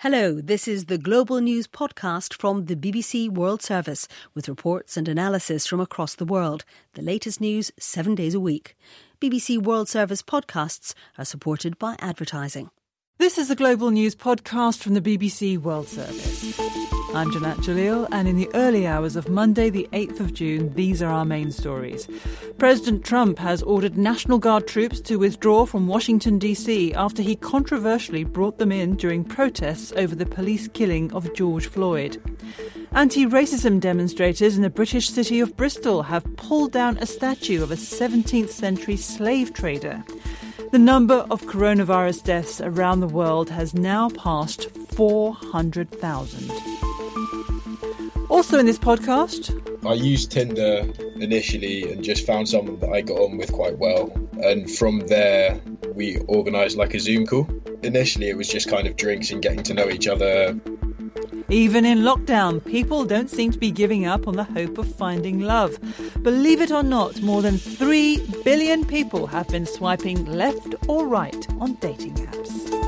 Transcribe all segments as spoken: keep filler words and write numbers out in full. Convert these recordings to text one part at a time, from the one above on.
Hello, this is the Global News podcast from the B B C World Service with reports and analysis from across the world. The latest news seven days a week. B B C World Service podcasts are supported by advertising. This is the Global News podcast from the B B C World Service. I'm Jeanette Jalil, and in the early hours of Monday the eighth of June, these are our main stories. President Trump has ordered National Guard troops to withdraw from Washington, D C after he controversially brought them in during protests over the police killing of George Floyd. Anti-racism demonstrators in the British city of Bristol have pulled down a statue of a seventeenth century slave trader. The number of coronavirus deaths around the world has now passed four hundred thousand. Also in this podcast, I used Tinder initially and just found someone that I got on with quite well. And from there, we organised like a Zoom call. Initially, it was just kind of drinks and getting to know each other. Even in lockdown, people don't seem to be giving up on the hope of finding love. Believe it or not, more than three billion people have been swiping left or right on dating apps.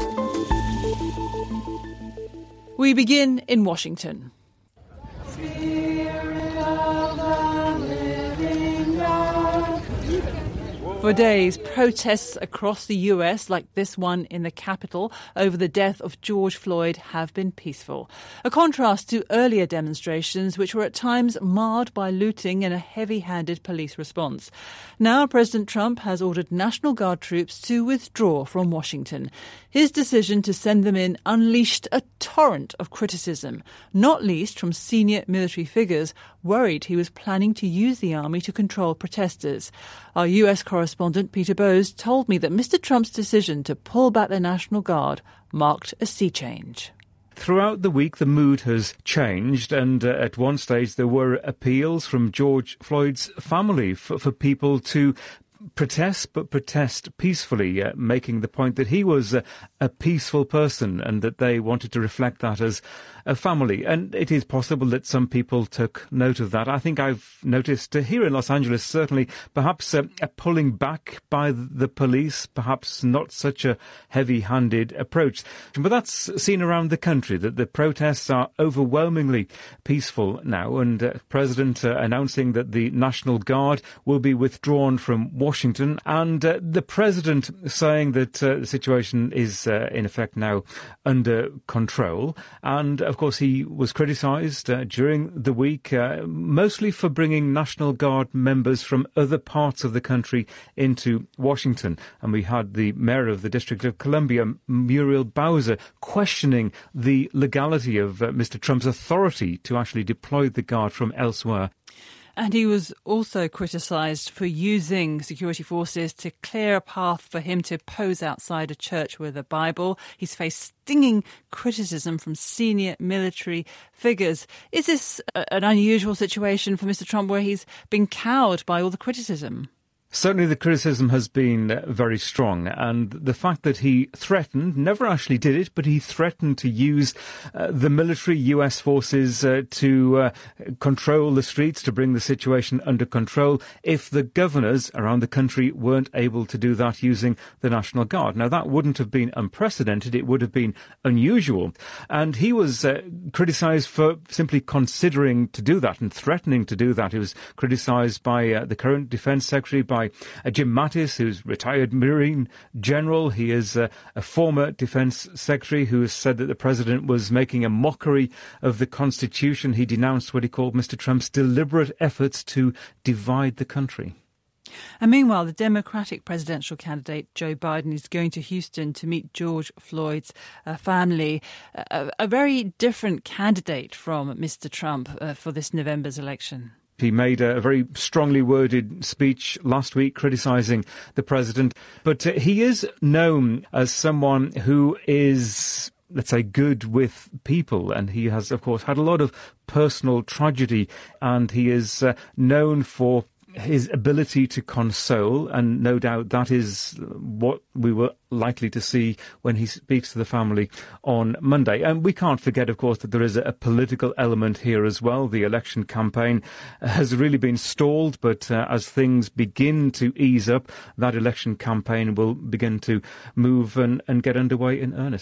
We begin in Washington. For days, protests across the U S, like this one in the Capitol, over the death of George Floyd have been peaceful. A contrast to earlier demonstrations, which were at times marred by looting and a heavy-handed police response. Now, President Trump has ordered National Guard troops to withdraw from Washington. His decision to send them in unleashed a torrent of criticism, not least from senior military figures worried he was planning to use the army to control protesters. Our U S correspondent Peter Bowes told me that Mister Trump's decision to pull back the National Guard marked a sea change. Throughout the week, the mood has changed, and uh, at one stage there were appeals from George Floyd's family for, for people to protest, but protest peacefully, uh, making the point that he was uh, a peaceful person and that they wanted to reflect that as a family. And it is possible that some people took note of that. I think I've noticed uh, here in Los Angeles, certainly, perhaps uh, a pulling back by the police, perhaps not such a heavy-handed approach. But that's seen around the country, that the protests are overwhelmingly peaceful now. And uh, President uh, announcing that the National Guard will be withdrawn from Washington, and uh, the President saying that uh, the situation is uh, in effect now under control. And of course, he was criticised uh, during the week, uh, mostly for bringing National Guard members from other parts of the country into Washington. And we had the Mayor of the District of Columbia, Muriel Bowser, questioning the legality of uh, Mister Trump's authority to actually deploy the Guard from elsewhere. And he was also criticised for using security forces to clear a path for him to pose outside a church with a Bible. He's faced stinging criticism from senior military figures. Is this a, an unusual situation for Mister Trump where he's been cowed by all the criticism? Certainly the criticism has been very strong, and the fact that he threatened, never actually did it, but he threatened to use uh, the military U S forces uh, to uh, control the streets, to bring the situation under control, if the governors around the country weren't able to do that using the National Guard. Now, that wouldn't have been unprecedented, it would have been unusual. And he was uh, criticised for simply considering to do that and threatening to do that. He was criticised by uh, the current Defence Secretary, by Uh, Jim Mattis, who's retired Marine General. He is uh, a former Defence Secretary who has said that the President was making a mockery of the Constitution. He denounced what he called Mister Trump's deliberate efforts to divide the country. And meanwhile, the Democratic presidential candidate Joe Biden is going to Houston to meet George Floyd's uh, family, a, a very different candidate from Mister Trump uh, for this November's election. He made a very strongly worded speech last week criticising the president, but uh, he is known as someone who is, let's say, good with people, and he has, of course, had a lot of personal tragedy, and he is uh, known for his ability to console, and no doubt that is what we were likely to see when he speaks to the family on Monday. And we can't forget, of course, that there is a political element here as well. The election campaign has really been stalled, but uh, as things begin to ease up, that election campaign will begin to move and, and get underway in earnest.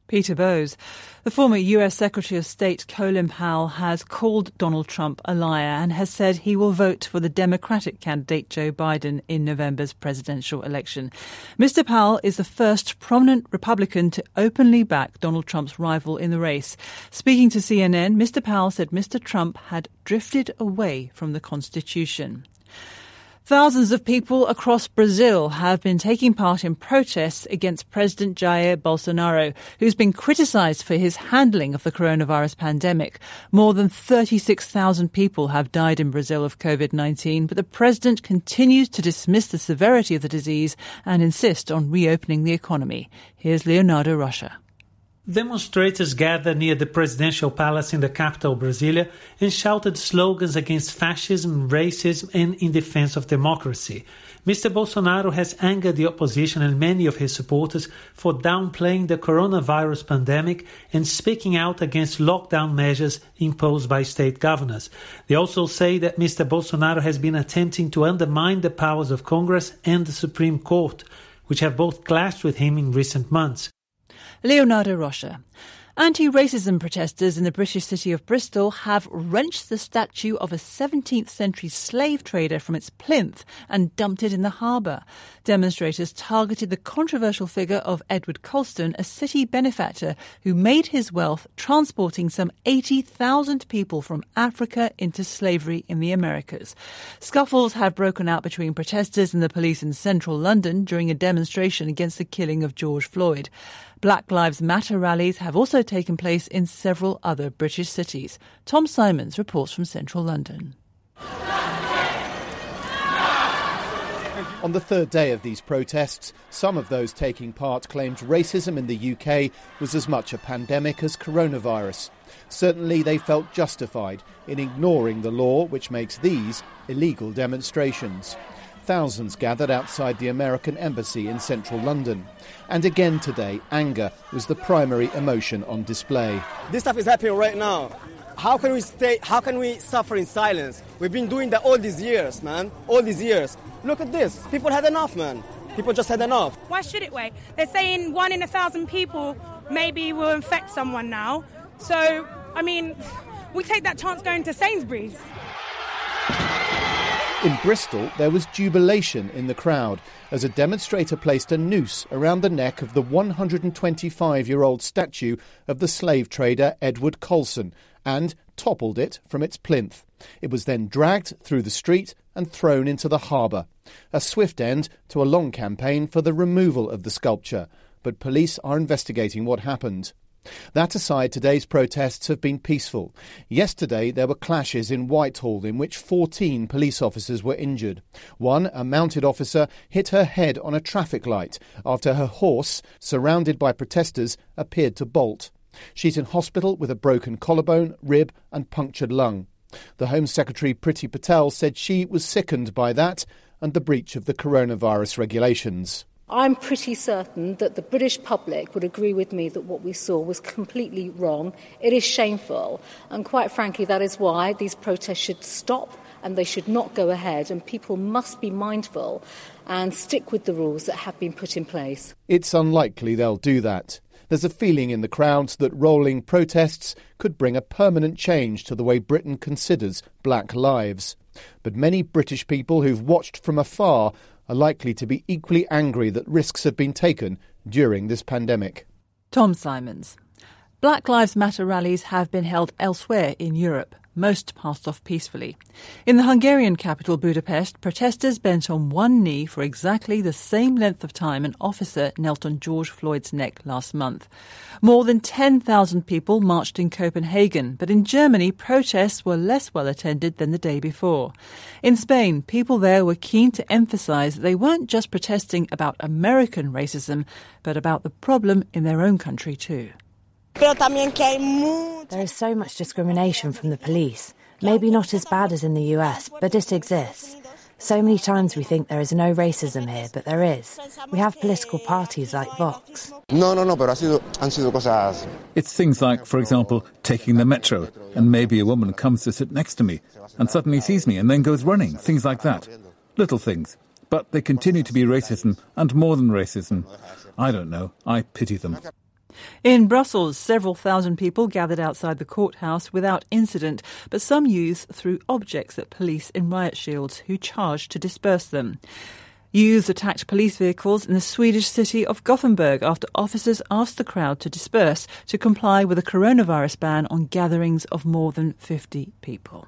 Peter Bowes. The former U S Secretary of State Colin Powell has called Donald Trump a liar and has said he will vote for the Democratic candidate Joe Biden in November's presidential election. Mister Powell is the first prominent Republican to openly back Donald Trump's rival in the race. Speaking to C N N, Mister Powell said Mister Trump had drifted away from the Constitution. Thousands of people across Brazil have been taking part in protests against President Jair Bolsonaro, who's been criticised for his handling of the coronavirus pandemic. More than thirty-six thousand people have died in Brazil of covid nineteen, but the president continues to dismiss the severity of the disease and insist on reopening the economy. Here's Leonardo Rocha. Demonstrators gathered near the presidential palace in the capital, Brasilia, and shouted slogans against fascism, racism, and in defense of democracy. Mister Bolsonaro has angered the opposition and many of his supporters for downplaying the coronavirus pandemic and speaking out against lockdown measures imposed by state governors. They also say that Mister Bolsonaro has been attempting to undermine the powers of Congress and the Supreme Court, which have both clashed with him in recent months. Leonardo Rocha. Anti-racism protesters in the British city of Bristol have wrenched the statue of a seventeenth century slave trader from its plinth and dumped it in the harbour. Demonstrators targeted the controversial figure of Edward Colston, a city benefactor who made his wealth transporting some eighty thousand people from Africa into slavery in the Americas. Scuffles have broken out between protesters and the police in central London during a demonstration against the killing of George Floyd. Black Lives Matter rallies have also taken place in several other British cities. Tom Simons reports from central London. On the third day of these protests, some of those taking part claimed racism in the U K was as much a pandemic as coronavirus. Certainly they felt justified in ignoring the law which makes these illegal demonstrations. Thousands gathered outside the American embassy in central London. And again today, anger was the primary emotion on display. This stuff is happening right now. How can we stay, how can we suffer in silence? We've been doing that all these years, man. All these years. Look at this. People had enough, man. People just had enough. Why should it wait? They're saying one in a thousand people maybe will infect someone now. So, I mean, we take that chance going to Sainsbury's. In Bristol, there was jubilation in the crowd as a demonstrator placed a noose around the neck of the one hundred twenty-five-year-old statue of the slave trader Edward Colston and toppled it from its plinth. It was then dragged through the street and thrown into the harbour, a swift end to a long campaign for the removal of the sculpture. But police are investigating what happened. That aside, today's protests have been peaceful. Yesterday, there were clashes in Whitehall in which fourteen police officers were injured. One, a mounted officer, hit her head on a traffic light after her horse, surrounded by protesters, appeared to bolt. She's in hospital with a broken collarbone, rib and punctured lung. The Home Secretary Priti Patel said she was sickened by that and the breach of the coronavirus regulations. I'm pretty certain that the British public would agree with me that what we saw was completely wrong. It is shameful. And quite frankly, that is why these protests should stop and they should not go ahead. And people must be mindful and stick with the rules that have been put in place. It's unlikely they'll do that. There's a feeling in the crowds that rolling protests could bring a permanent change to the way Britain considers black lives. But many British people who've watched from afar are likely to be equally angry that risks have been taken during this pandemic. Tom Simons. Black Lives Matter rallies have been held elsewhere in Europe. Most passed off peacefully. In the Hungarian capital, Budapest, protesters bent on one knee for exactly the same length of time an officer knelt on George Floyd's neck last month. More than ten thousand people marched in Copenhagen, but in Germany, protests were less well attended than the day before. In Spain, people there were keen to emphasise that they weren't just protesting about American racism, but about the problem in their own country too. There is so much discrimination from the police. Maybe not as bad as in the U S, but it exists. So many times we think there is no racism here, but there is. We have political parties like Vox. It's things like, for example, taking the metro, and maybe a woman comes to sit next to me, and suddenly sees me and then goes running, things like that. Little things. But they continue to be racism, and more than racism. I don't know. I pity them. In Brussels, several thousand people gathered outside the courthouse without incident, but some youths threw objects at police in riot shields who charged to disperse them. Youths attacked police vehicles in the Swedish city of Gothenburg after officers asked the crowd to disperse to comply with a coronavirus ban on gatherings of more than fifty people.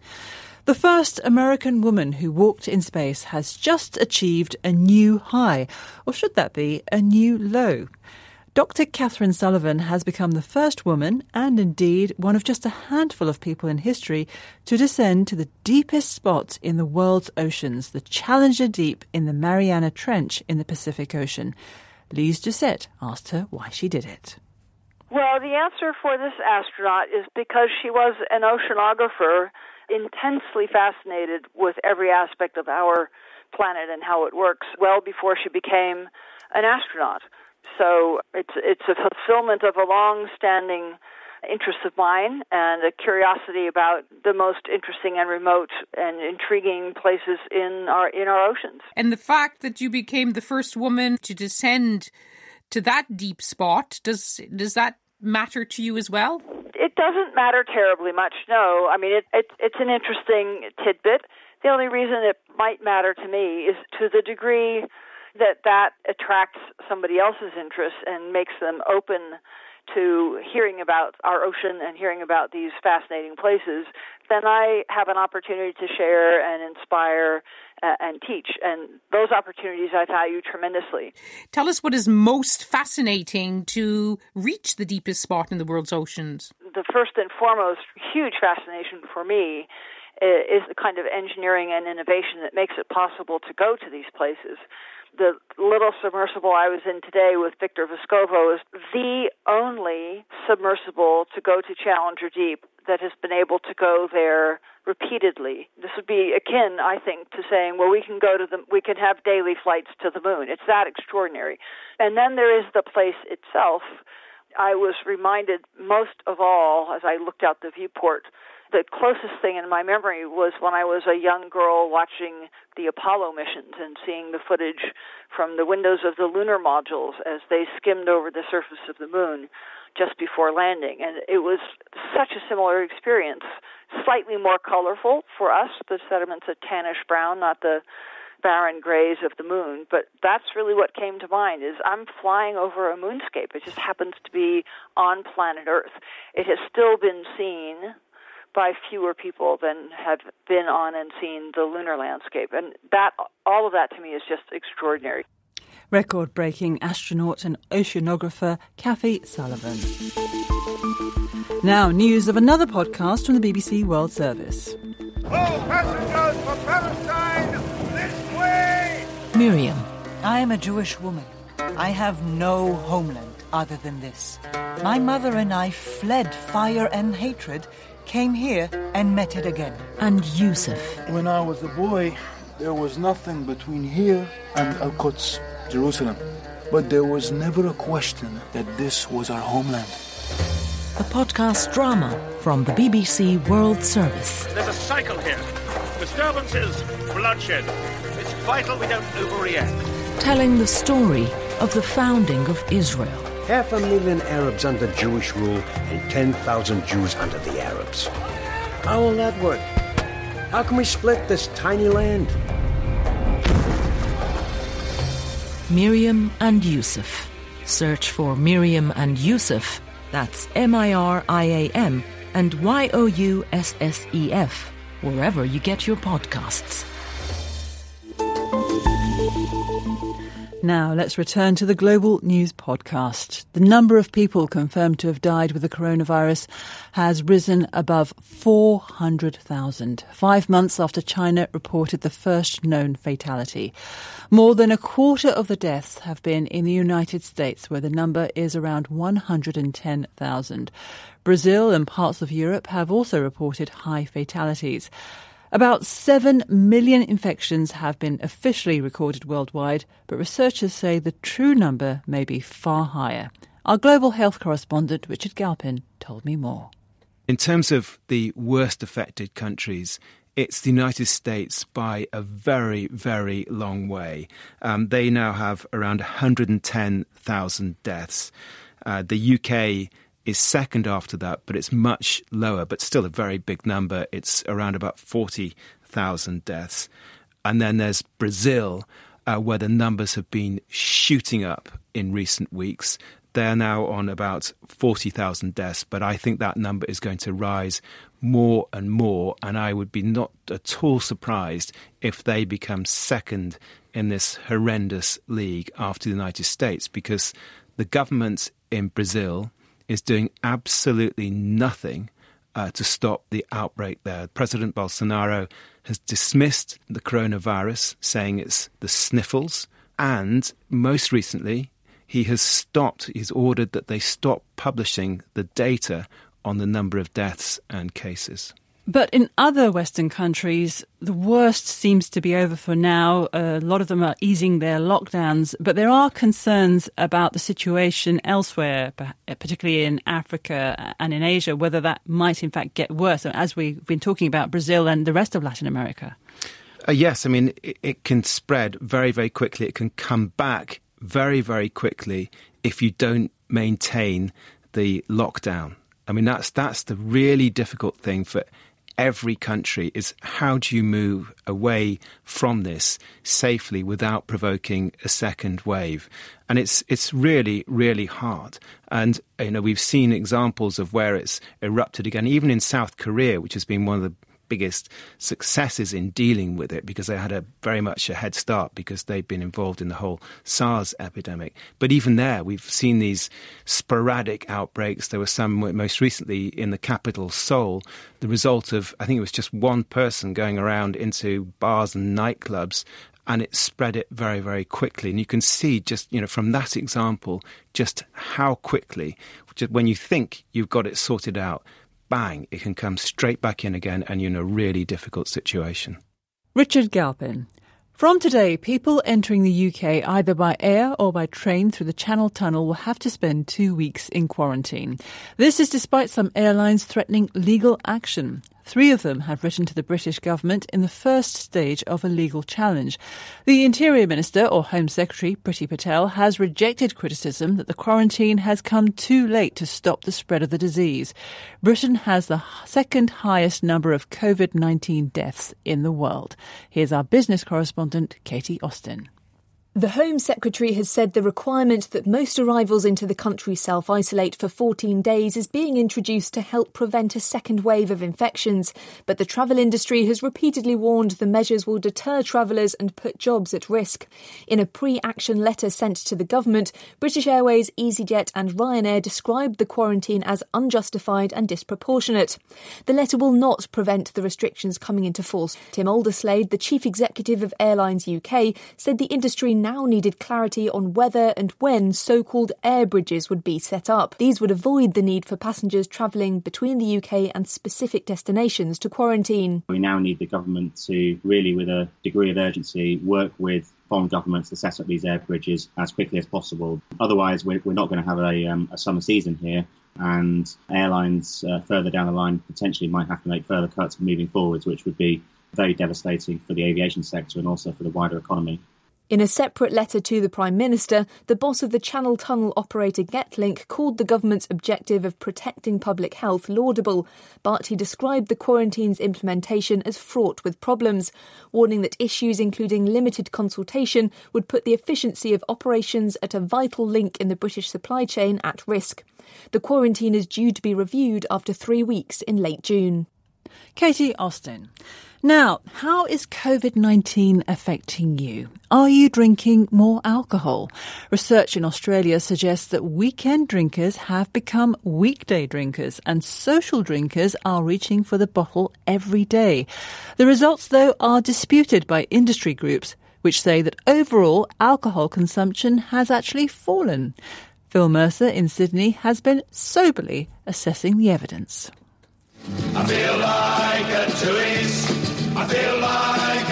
The first American woman who walked in space has just achieved a new high, or should that be a new low? Doctor Catherine Sullivan has become the first woman, and indeed one of just a handful of people in history, to descend to the deepest spot in the world's oceans, the Challenger Deep in the Mariana Trench in the Pacific Ocean. Lise Doucette asked her why she did it. Well, the answer for this astronaut is because she was an oceanographer, intensely fascinated with every aspect of our planet and how it works, well before she became an astronaut. So it's it's a fulfillment of a long-standing interest of mine and a curiosity about the most interesting and remote and intriguing places in our in our oceans. And the fact that you became the first woman to descend to that deep spot, does does that matter to you as well? It doesn't matter terribly much, no. I mean, it, it it's an interesting tidbit. The only reason it might matter to me is to the degree that that attracts somebody else's interest and makes them open to hearing about our ocean and hearing about these fascinating places, then I have an opportunity to share and inspire uh, and teach. And those opportunities I value tremendously. Tell us what is most fascinating to reach the deepest spot in the world's oceans. The first and foremost huge fascination for me is the kind of engineering and innovation that makes it possible to go to these places. The little submersible I was in today with Victor Vescovo is the only submersible to go to Challenger Deep that has been able to go there repeatedly. This would be akin, I think, to saying, well, we can go to the, we can have daily flights to the moon. It's that extraordinary. And then there is the place itself. I was reminded most of all, as I looked out the viewport, the closest thing in my memory was when I was a young girl watching the Apollo missions and seeing the footage from the windows of the lunar modules as they skimmed over the surface of the moon just before landing. And it was such a similar experience, slightly more colorful for us. The sediments a tannish brown, not the barren grays of the moon. But that's really what came to mind, is I'm flying over a moonscape. It just happens to be on planet Earth. It has still been seen by fewer people than have been on and seen the lunar landscape. And that, all of that to me is just extraordinary. Record-breaking astronaut and oceanographer Kathy Sullivan. Now, news of another podcast from the B B C World Service. All passengers for Palestine, this way! Miriam. I am a Jewish woman. I have no homeland other than this. My mother and I fled fire and hatred, came here and met it again. And Yusuf. When I was a boy, there was nothing between here and Al-Quds, Jerusalem. But there was never a question that this was our homeland. A podcast drama from the B B C World Service. There's a cycle here. Disturbances, bloodshed. It's vital we don't overreact. Telling the story of the founding of Israel. Half a million Arabs under Jewish rule and ten thousand Jews under the Arabs. How will that work? How can we split this tiny land? Miriam and Yusuf. Search for Miriam and Yusuf. That's M I R I A M and Y O U S S E F, wherever you get your podcasts. Now, let's return to the Global News Podcast. The number of people confirmed to have died with the coronavirus has risen above four hundred thousand, five months after China reported the first known fatality. More than a quarter of the deaths have been in the United States, where the number is around one hundred ten thousand. Brazil and parts of Europe have also reported high fatalities. About seven million infections have been officially recorded worldwide, but researchers say the true number may be far higher. Our global health correspondent, Richard Galpin, told me more. In terms of the worst affected countries, it's the United States by a very, very long way. Um, they now have around one hundred ten thousand deaths. Uh, the U K is second after that, but it's much lower, but still a very big number. It's around about forty thousand deaths. And then there's Brazil, uh, where the numbers have been shooting up in recent weeks. They're now on about forty thousand deaths, but I think that number is going to rise more and more, and I would be not at all surprised if they become second in this horrendous league after the United States, because the government in Brazil is doing absolutely nothing uh, to stop the outbreak there. President Bolsonaro has dismissed the coronavirus, saying it's the sniffles, and most recently he has stopped, he's ordered that they stop publishing the data on the number of deaths and cases. But in other Western countries, the worst seems to be over for now. A lot of them are easing their lockdowns, but there are concerns about the situation elsewhere, particularly in Africa and in Asia, whether that might in fact get worse, as we've been talking about Brazil and the rest of Latin America. Uh, yes, I mean, it, it can spread very, very quickly. It can come back very, very quickly if you don't maintain the lockdown. I mean, that's that's the really difficult thing for every country, is how do you move away from this safely without provoking a second wave? And it's it's really, really hard. And, you know, we've seen examples of where it's erupted again, even in South Korea, which has been one of the biggest successes in dealing with it, because they had a very much a head start because they've been involved in the whole SARS epidemic. But even there, we've seen these sporadic outbreaks. There were some most recently in the capital, Seoul, the result of, I think it was just one person going around into bars and nightclubs, and it spread it very, very quickly. And you can see just, you know, from that example, just how quickly, just when you think you've got it sorted out, bang, it can come straight back in again, and you're in a really difficult situation. Richard Galpin. From today, people entering the U K either by air or by train through the Channel Tunnel will have to spend two weeks in quarantine. This is despite some airlines threatening legal action. Three of them have written to the British government in the first stage of a legal challenge. The Interior Minister, or Home Secretary, Priti Patel, has rejected criticism that the quarantine has come too late to stop the spread of the disease. Britain has the second highest number of COVID nineteen deaths in the world. Here's our business correspondent, Katie Austin. The Home Secretary has said the requirement that most arrivals into the country self-isolate for fourteen days is being introduced to help prevent a second wave of infections. But the travel industry has repeatedly warned the measures will deter travellers and put jobs at risk. In a pre-action letter sent to the government, British Airways, EasyJet and Ryanair described the quarantine as unjustified and disproportionate. The letter will not prevent the restrictions coming into force. Tim Alderslade, the chief executive of Airlines U K, said the industry now now needed clarity on whether and when so-called air bridges would be set up. These would avoid the need for passengers travelling between the U K and specific destinations to quarantine. We now need the government to really, with a degree of urgency, work with foreign governments to set up these air bridges as quickly as possible. Otherwise, we're, we're not going to have a, um, a summer season here, and airlines uh, further down the line potentially might have to make further cuts moving forwards, which would be very devastating for the aviation sector and also for the wider economy. In a separate letter to the Prime Minister, the boss of the Channel Tunnel operator Getlink called the government's objective of protecting public health laudable, but he described the quarantine's implementation as fraught with problems, warning that issues including limited consultation would put the efficiency of operations at a vital link in the British supply chain at risk. The quarantine is due to be reviewed after three weeks in late June. Katie Austin. Now, how is COVID nineteen affecting you? Are you drinking more alcohol? Research in Australia suggests that weekend drinkers have become weekday drinkers, and social drinkers are reaching for the bottle every day. The results, though, are disputed by industry groups, which say that overall alcohol consumption has actually fallen. Phil Mercer in Sydney has been soberly assessing the evidence. I feel like a twoies. I feel like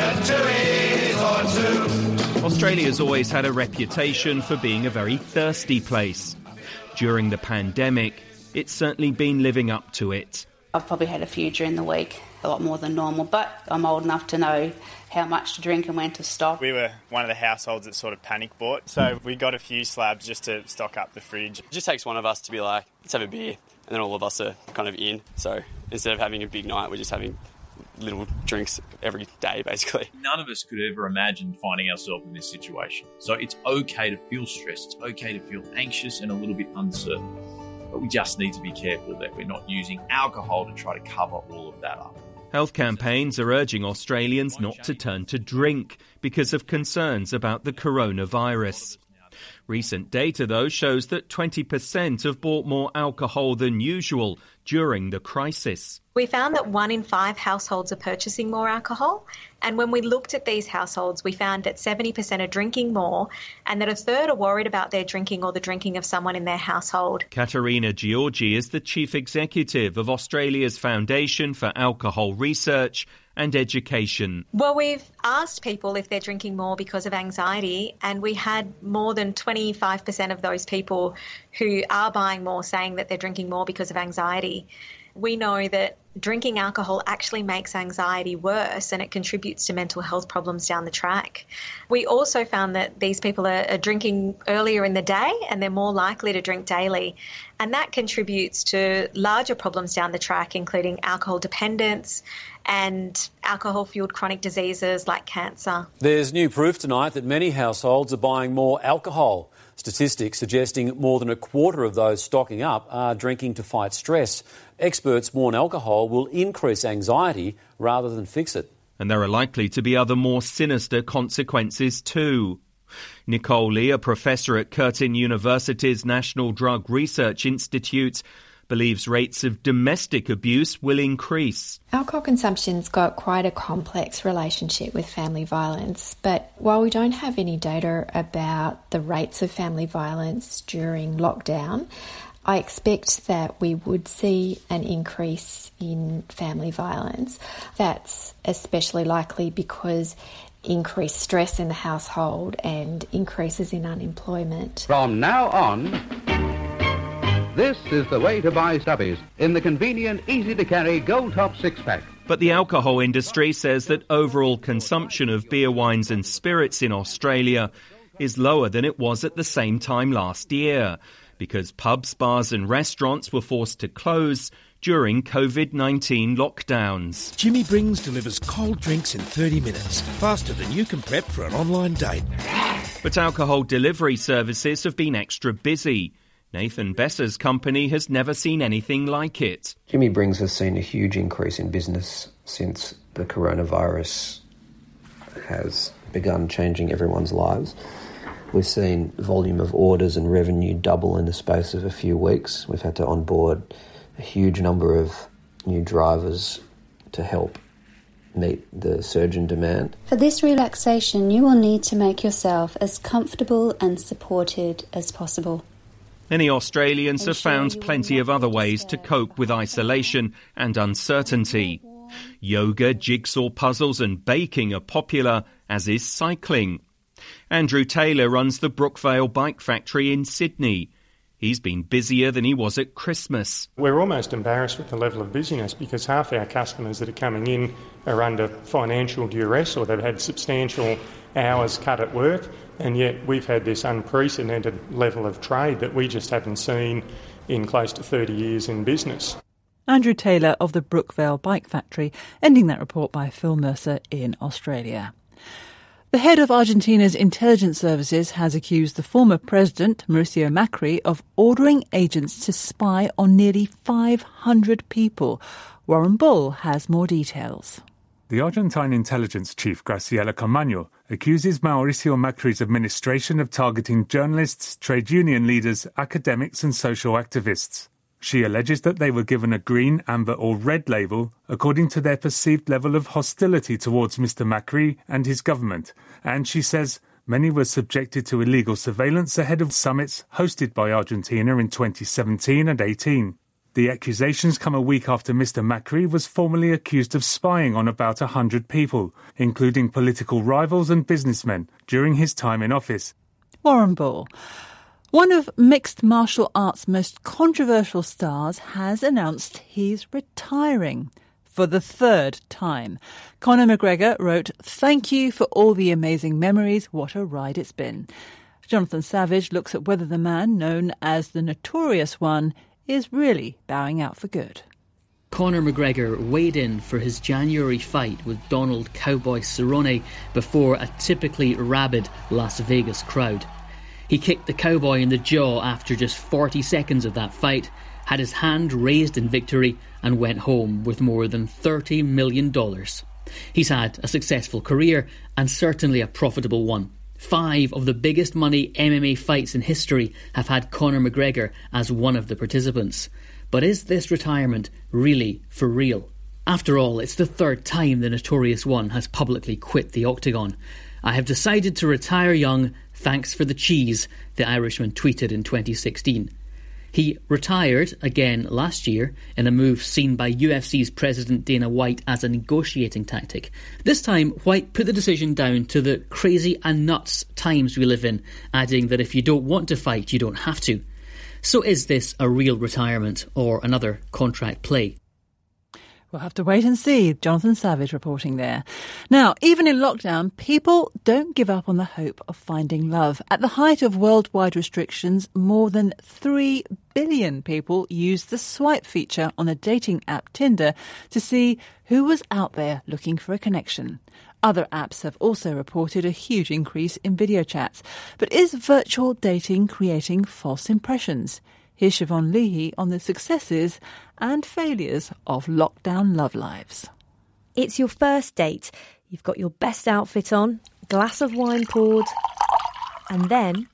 a twoies or two. Australia's always had a reputation for being a very thirsty place. During the pandemic, it's certainly been living up to it. I've probably had a few during the week, a lot more than normal, but I'm old enough to know how much to drink and when to stop. We were one of the households that sort of panic bought, so we got a few slabs just to stock up the fridge. It just takes one of us to be like, let's have a beer, and then all of us are kind of in. So instead of having a big night, we're just having little drinks every day, basically. None of us could ever imagine finding ourselves in this situation. So it's okay to feel stressed, it's okay to feel anxious and a little bit uncertain. But we just need to be careful that we're not using alcohol to try to cover all of that up. Health campaigns are urging Australians not to turn to drink because of concerns about the coronavirus. Recent data, though, shows that twenty percent have bought more alcohol than usual during the crisis. We found that one in five households are purchasing more alcohol. And when we looked at these households, we found that seventy percent are drinking more and that a third are worried about their drinking or the drinking of someone in their household. Katerina Giorgi is the chief executive of Australia's Foundation for Alcohol Research and Education. Well, we've asked people if they're drinking more because of anxiety, and we had more than twenty-five percent of those people who are buying more saying that they're drinking more because of anxiety. We know that drinking alcohol actually makes anxiety worse and it contributes to mental health problems down the track. We also found that these people are, are drinking earlier in the day and they're more likely to drink daily. And that contributes to larger problems down the track, including alcohol dependence and alcohol-fueled chronic diseases like cancer. There's new proof tonight that many households are buying more alcohol. Statistics suggesting more than a quarter of those stocking up are drinking to fight stress. Experts warn alcohol will increase anxiety rather than fix it. And there are likely to be other more sinister consequences too. Nicole Lee, a professor at Curtin University's National Drug Research Institute, believes rates of domestic abuse will increase. Alcohol consumption's got quite a complex relationship with family violence, but while we don't have any data about the rates of family violence during lockdown, I expect that we would see an increase in family violence. That's especially likely because increased stress in the household and increases in unemployment. From now on, this is the way to buy Stubbies in the convenient, easy-to-carry Gold Top six-pack. But the alcohol industry says that overall consumption of beer, wines and spirits in Australia is lower than it was at the same time last year, because pubs, bars and restaurants were forced to close during COVID nineteen lockdowns. Jimmy Brings delivers cold drinks in thirty minutes, faster than you can prep for an online date. But alcohol delivery services have been extra busy. Nathan Besser's company has never seen anything like it. Jimmy Brings has seen a huge increase in business since the coronavirus has begun changing everyone's lives. We've seen volume of orders and revenue double in the space of a few weeks. We've had to onboard a huge number of new drivers to help meet the surge in demand. For this relaxation, you will need to make yourself as comfortable and supported as possible. Many Australians have found plenty of other ways to cope with isolation and uncertainty. Yoga, jigsaw puzzles and baking are popular, as is cycling. Andrew Taylor runs the Brookvale Bike Factory in Sydney. He's been busier than he was at Christmas. We're almost embarrassed with the level of busyness because half our customers that are coming in are under financial duress or they've had substantial hours cut at work, and yet we've had this unprecedented level of trade that we just haven't seen in close to thirty years in business. Andrew Taylor of the Brookvale Bike Factory, ending that report by Phil Mercer in Australia. The head of Argentina's intelligence services has accused the former president, Mauricio Macri, of ordering agents to spy on nearly five hundred people. Warren Bull has more details. The Argentine intelligence chief, Graciela Camaño, accuses Mauricio Macri's administration of targeting journalists, trade union leaders, academics and social activists. She alleges that they were given a green, amber or red label according to their perceived level of hostility towards Mister Macri and his government, and she says many were subjected to illegal surveillance ahead of summits hosted by Argentina in twenty seventeen and eighteen. The accusations come a week after Mister Macri was formally accused of spying on about one hundred people, including political rivals and businessmen, during his time in office. Warren Bull. One of mixed martial arts' most controversial stars has announced he's retiring for the third time. Conor McGregor wrote, "Thank you for all the amazing memories. What a ride it's been." Jonathan Savage looks at whether the man known as the Notorious One is really bowing out for good. Conor McGregor weighed in for his January fight with Donald Cowboy Cerrone before a typically rabid Las Vegas crowd. He kicked the cowboy in the jaw after just forty seconds of that fight, had his hand raised in victory and went home with more than thirty million dollars. He's had a successful career and certainly a profitable one. Five of the biggest money M M A fights in history have had Conor McGregor as one of the participants. But is this retirement really for real? After all, it's the third time the Notorious One has publicly quit the octagon. "I have decided to retire young, thanks for the cheese," the Irishman tweeted in twenty sixteen. He retired again last year in a move seen by U F C's president Dana White as a negotiating tactic. This time, White put the decision down to the crazy and nuts times we live in, adding that if you don't want to fight, you don't have to. So is this a real retirement or another contract play? We'll have to wait and see. Jonathan Savage reporting there. Now, even in lockdown, people don't give up on the hope of finding love. At the height of worldwide restrictions, more than three billion people used the swipe feature on the dating app Tinder to see who was out there looking for a connection. Other apps have also reported a huge increase in video chats. But is virtual dating creating false impressions? Here's Siobhan Leahy on the successes and failures of lockdown love lives. It's your first date. You've got your best outfit on, a glass of wine poured, and then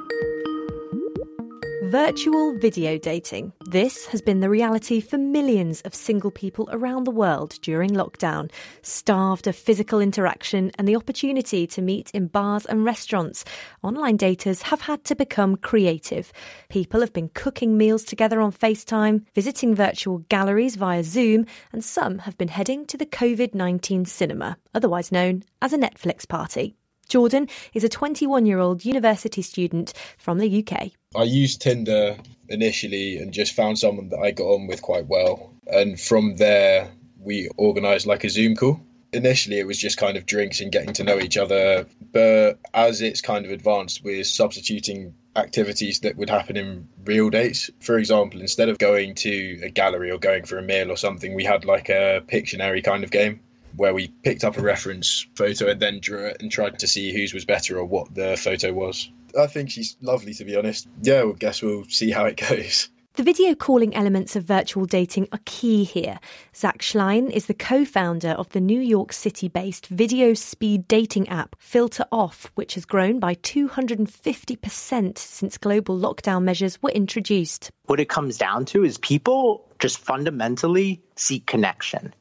virtual video dating. This has been the reality for millions of single people around the world during lockdown, starved of physical interaction and the opportunity to meet in bars and restaurants. Online daters have had to become creative. People have been cooking meals together on FaceTime, visiting virtual galleries via Zoom, and some have been heading to the covid nineteen cinema, otherwise known as a Netflix party. Jordan is a twenty-one-year-old university student from the U K. I used Tinder initially and just found someone that I got on with quite well. And from there, we organised like a Zoom call. Initially, it was just kind of drinks and getting to know each other. But as it's kind of advanced, we're substituting activities that would happen in real dates. For example, instead of going to a gallery or going for a meal or something, we had like a Pictionary kind of game where we picked up a reference photo and then drew it and tried to see whose was better or what the photo was. I think she's lovely, to be honest. Yeah, well, guess we'll see how it goes. The video calling elements of virtual dating are key here. Zach Schlein is the co-founder of the New York City-based video speed dating app Filter Off, which has grown by two hundred fifty percent since global lockdown measures were introduced. What it comes down to is people just fundamentally seek connection.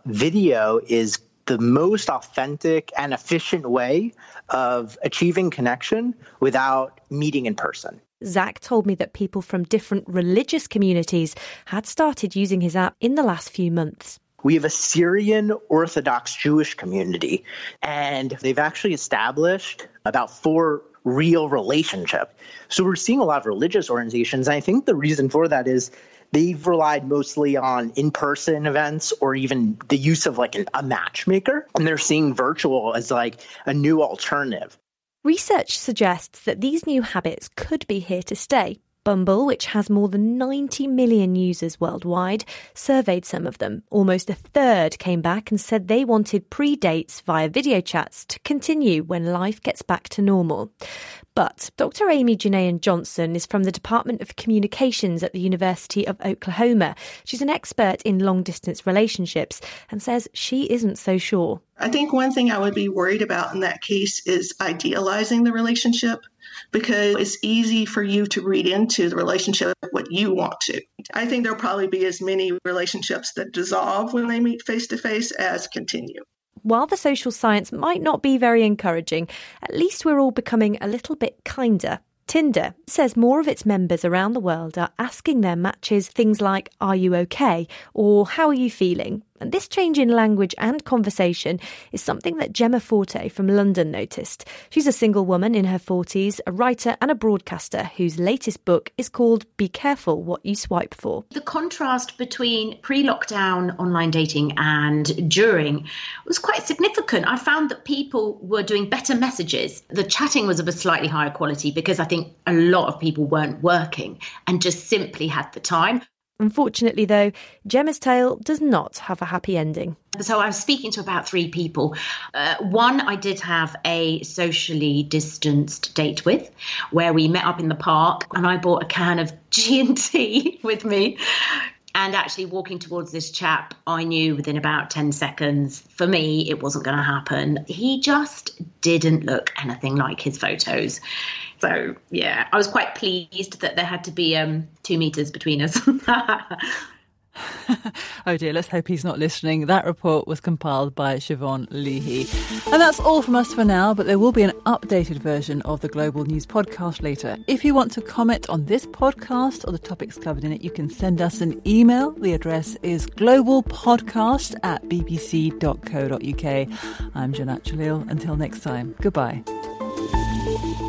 Video is the most authentic and efficient way of achieving connection without meeting in person. Zach told me that people from different religious communities had started using his app in the last few months. We have a Syrian Orthodox Jewish community, and they've actually established about four real relationships. So we're seeing a lot of religious organizations. And I think the reason for that is they've relied mostly on in-person events or even the use of like an, a matchmaker. And they're seeing virtual as like a new alternative. Research suggests that these new habits could be here to stay. Bumble, which has more than ninety million users worldwide, surveyed some of them. Almost a third came back and said they wanted pre-dates via video chats to continue when life gets back to normal. But Doctor Amy Janayan Johnson is from the Department of Communications at the University of Oklahoma. She's an expert in long-distance relationships and says she isn't so sure. I think one thing I would be worried about in that case is idealizing the relationship, because it's easy for you to read into the relationship what you want to. I think there'll probably be as many relationships that dissolve when they meet face-to-face as continue. While the social science might not be very encouraging, at least we're all becoming a little bit kinder. Tinder says more of its members around the world are asking their matches things like, "Are you okay?" or "How are you feeling?" And this change in language and conversation is something that Gemma Forte from London noticed. She's a single woman in her forties, a writer and a broadcaster whose latest book is called Be Careful What You Swipe For. The contrast between pre-lockdown online dating and during was quite significant. I found that people were doing better messages. The chatting was of a slightly higher quality because I think a lot of people weren't working and just simply had the time. Unfortunately, though, Gemma's tale does not have a happy ending. So I was speaking to about three people. Uh, one I did have a socially distanced date with, where we met up in the park and I bought a can of G and T with me. And actually walking towards this chap, I knew within about ten seconds, for me, it wasn't going to happen. He just didn't look anything like his photos. So, yeah, I was quite pleased that there had to be um, two metres between us. Oh dear, let's hope he's not listening. That report was compiled by Siobhan Leahy. And that's all from us for now, but there will be an updated version of the Global News podcast later. If you want to comment on this podcast or the topics covered in it, you can send us an email. The address is globalpodcast at bbc dot co dot uk. I'm Janat Jalil. Until next time, goodbye.